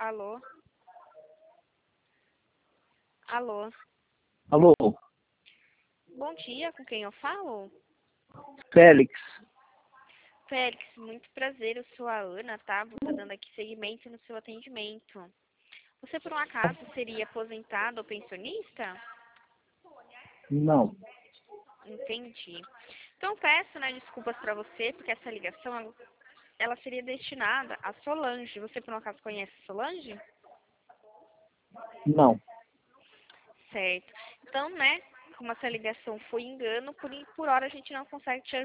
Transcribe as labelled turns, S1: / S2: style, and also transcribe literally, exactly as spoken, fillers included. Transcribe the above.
S1: Alô? Alô?
S2: Alô,
S1: Bom dia, com quem eu falo?
S2: Félix.
S1: Félix, muito prazer, eu sou a Ana, tá? Vou estar dando aqui seguimento no seu atendimento. Você, por um acaso, seria aposentado ou pensionista?
S2: Não,
S1: Entendi. Então, peço, né, desculpas para você, porque essa ligação, ela ela seria destinada a Solange. Você, por um acaso, conhece Solange?
S2: não.
S1: Certo. Então, né, como essa ligação foi engano, por, por hora a gente não consegue te